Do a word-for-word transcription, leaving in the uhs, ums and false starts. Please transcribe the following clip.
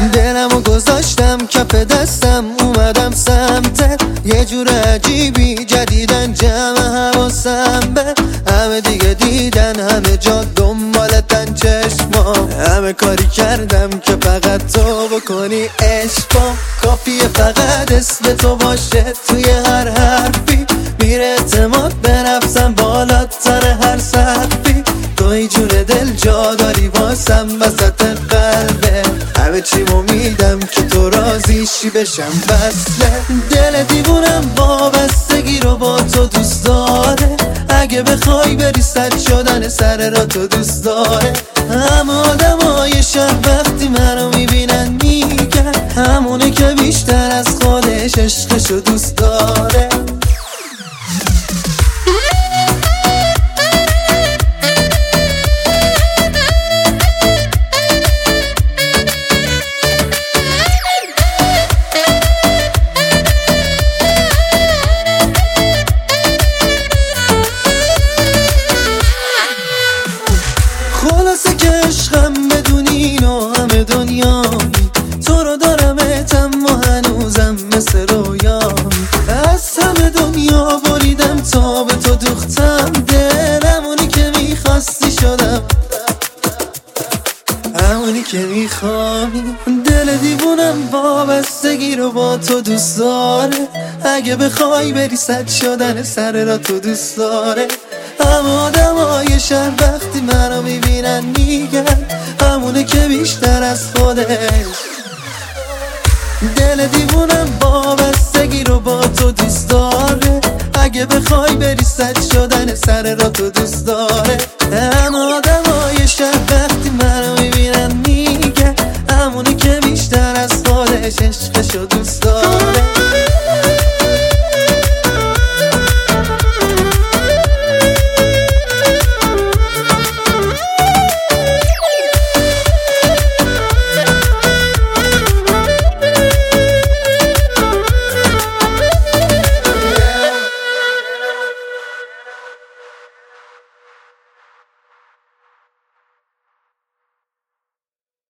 دلمو گذاشتم کف دستم اومدم سمتت، یه جور عجیبی جدیدن جمع حواسم به همه دیگه دیدن، همه جا دنبالتن چشمام، همه کاری کردم که فقط تو بکنی عشقم. کافیه فقط اسم تو باشه توی هر حرفی، میره اعتماد به نفسم بالاتر هر سقفی. توی جون دل جا داری واسم وسط قلبه، همه چیمو میدم که تو راضیشی بشم وصله. دل دیوونم وابستگی رو با تو دوست داره، اگه بخوای بری سد شدن سر را تو دوست داره. همه آدمای شهر وقتی منو میبینن میگن همونه که بیشتر از خودش عشقشو دوست داره. خلاصه که عشقم بدون اینو همه دنیایی، تو رو دارم اتم و هنوزم مثل رویایی. از همه دنیا بریدم تا به تو دوختم، دلمونی که میخواستی شدم همونی که میخوای. دل دیوونم وابستگی رو با تو دوست داره، اگه بخوای بری سد شدن سر را تو دوست داره. همه آدمای شهر وقتی منو میبینن میگن همونه که بیشتر از خودش. دل دیوونم وابستگی رو با تو دوست داره، اگه بخوای بری سد شدن سر را تو دوست داره.